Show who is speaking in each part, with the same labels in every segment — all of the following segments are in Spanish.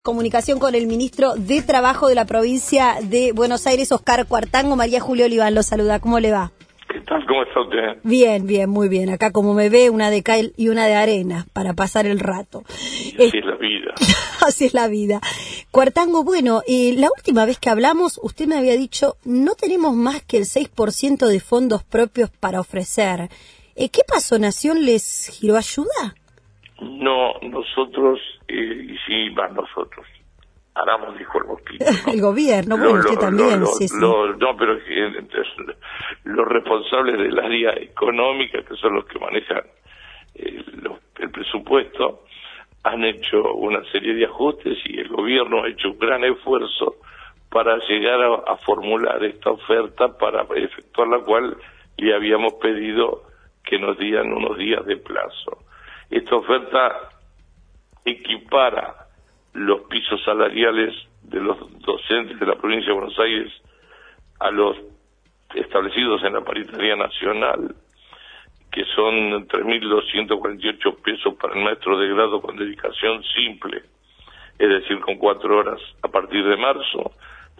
Speaker 1: Comunicación con el ministro de Trabajo de la provincia de Buenos Aires, Oscar Cuartango. María Julia Oliván lo saluda. ¿Cómo le va?
Speaker 2: ¿Qué tal? ¿Cómo está usted?
Speaker 1: Bien, bien, muy bien. Acá, como me ve, una de cal y una de arena para pasar el rato.
Speaker 2: Y así es la vida.
Speaker 1: Así es la vida. Cuartango, bueno, la última vez que hablamos, usted me había dicho, no tenemos más que el 6% de fondos propios para ofrecer. ¿Qué pasó? ¿Nación les giró ayuda?
Speaker 2: No, nosotros, y sí, van nosotros. Aramos, dijo el mosquito, ¿no?
Speaker 1: El gobierno, bueno, usted también, sí.
Speaker 2: No, pero los responsables del área económica, que son los que manejan el presupuesto, han hecho una serie de ajustes y el gobierno ha hecho un gran esfuerzo para llegar a formular esta oferta, para efectuar la cual le habíamos pedido que nos dieran unos días de plazo. Esta oferta equipara los pisos salariales de los docentes de la provincia de Buenos Aires a los establecidos en la paritaria nacional, que son 3.248 pesos para el maestro de grado con dedicación simple, es decir, con 4 horas a partir de marzo,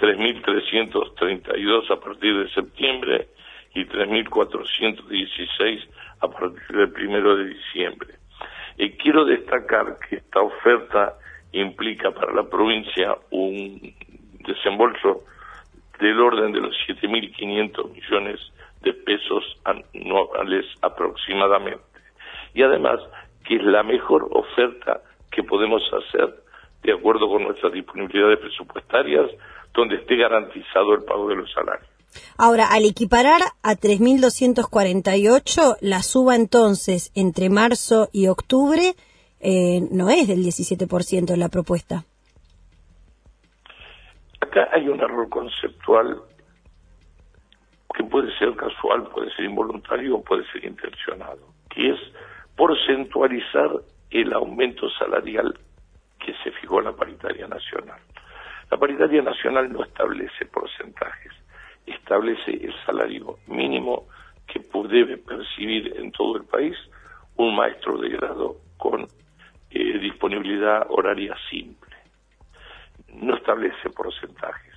Speaker 2: 3.332 a partir de septiembre y 3.416 a partir del 1 de diciembre. Quiero destacar que esta oferta implica para la provincia un desembolso del orden de los 7.500 millones de pesos anuales aproximadamente. Y además que es la mejor oferta que podemos hacer de acuerdo con nuestras disponibilidades presupuestarias, donde esté garantizado el pago de los salarios.
Speaker 1: Ahora, al equiparar a 3.248, la suba entonces entre marzo y octubre no es del 17% la propuesta.
Speaker 2: Acá hay un error conceptual que puede ser casual, puede ser involuntario o puede ser intencionado, que es porcentualizar el aumento salarial que se fijó en la paritaria nacional. La paritaria nacional no establece porcentajes, establece el salario mínimo que debe percibir en todo el país un maestro de grado con disponibilidad horaria simple. No establece porcentajes.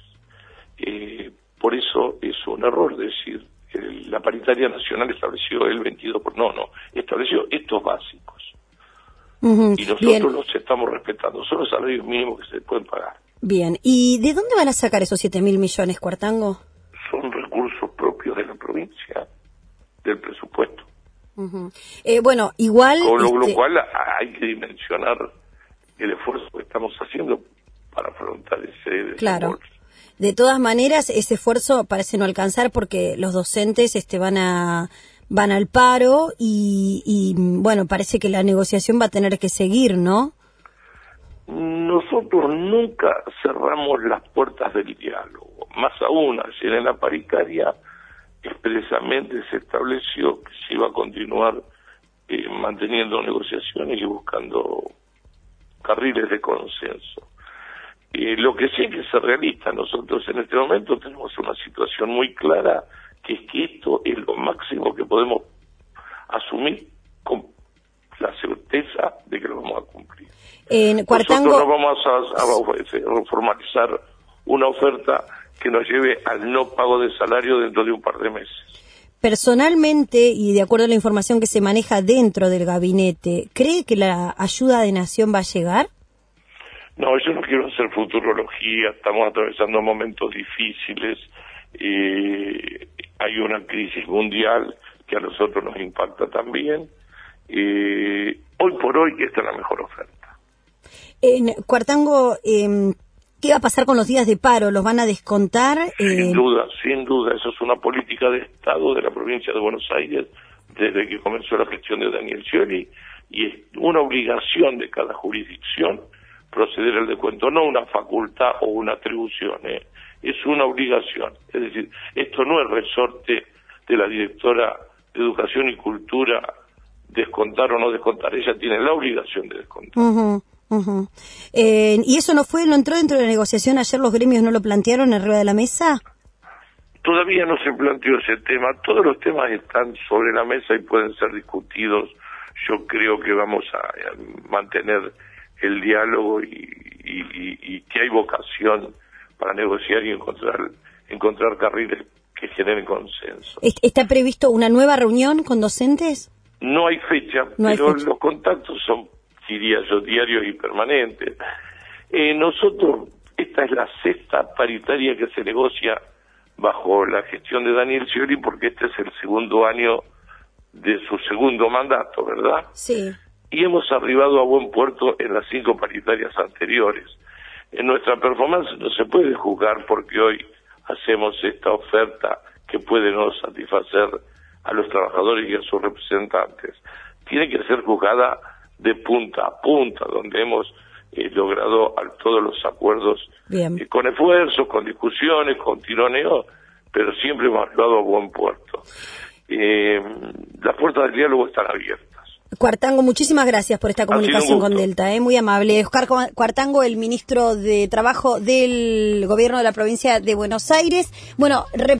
Speaker 2: Por eso es un error decir que la paritaria nacional estableció el 22%. No, estableció estos básicos. Y nosotros
Speaker 1: Bien.
Speaker 2: Los estamos respetando. Son los salarios mínimos que se pueden pagar.
Speaker 1: Bien. ¿Y de dónde van a sacar esos 7.000 millones, Cuartango?
Speaker 2: Son recursos propios de la provincia, del presupuesto.
Speaker 1: Bueno, igual...
Speaker 2: Con lo cual hay que dimensionar el esfuerzo que estamos haciendo para afrontar ese
Speaker 1: Claro.
Speaker 2: desembolso.
Speaker 1: De todas maneras, ese esfuerzo parece no alcanzar porque los docentes van al paro y bueno, parece que la negociación va a tener que seguir, ¿no?
Speaker 2: Nosotros nunca cerramos las puertas del diálogo. Más aún, ayer en la paritaria expresamente se estableció que se iba a continuar manteniendo negociaciones y buscando carriles de consenso. Lo que sí hay que ser realista, nosotros en este momento tenemos una situación muy clara, que es que esto es lo máximo que podemos asumir con la certeza de que lo vamos a cumplir.
Speaker 1: Cuartango...
Speaker 2: Nosotros no vamos a formalizar una oferta que nos lleve al no pago de salario dentro de un par de meses.
Speaker 1: Personalmente, y de acuerdo a la información que se maneja dentro del gabinete, ¿cree que la ayuda de Nación va a llegar?
Speaker 2: No, yo no quiero hacer futurología, estamos atravesando momentos difíciles, hay una crisis mundial que a nosotros nos impacta también. Hoy por hoy esta es la mejor oferta.
Speaker 1: Cuartango, ¿qué va a pasar con los días de paro? ¿Los van a descontar?
Speaker 2: Sin duda, eso es una política de Estado de la provincia de Buenos Aires desde que comenzó la gestión de Daniel Scioli, y es una obligación de cada jurisdicción proceder al descuento, no una facultad o una atribución, es una obligación. Es decir, esto no es resorte de la directora de Educación y Cultura descontar o no descontar, ella tiene la obligación de descontar.
Speaker 1: ¿Y eso no entró dentro de la negociación? ¿Ayer los gremios no lo plantearon arriba de la mesa?
Speaker 2: Todavía no se planteó ese tema, todos los temas están sobre la mesa y pueden ser discutidos. Yo creo que vamos a mantener el diálogo y que hay vocación para negociar y encontrar carriles que generen consenso.
Speaker 1: ¿Está previsto una nueva reunión con docentes?
Speaker 2: No hay fecha, los contactos son, diría yo, diarios y permanentes. Nosotros, esta es la sexta paritaria que se negocia bajo la gestión de Daniel Scioli, porque este es el segundo año de su segundo mandato, ¿verdad?
Speaker 1: Sí.
Speaker 2: Y hemos arribado a buen puerto en las 5 paritarias anteriores. En nuestra performance no se puede juzgar porque hoy hacemos esta oferta que puede no satisfacer a los trabajadores y a sus representantes. Tiene que ser juzgada de punta a punta, donde hemos logrado todos los acuerdos con esfuerzos, con discusiones, con tironeos, pero siempre hemos arribado a buen puerto. Las puertas del diálogo están abiertas.
Speaker 1: Cuartango, muchísimas gracias por esta comunicación con Delta, muy amable. Oscar Cuartango, el ministro de Trabajo del Gobierno de la provincia de Buenos Aires. Bueno,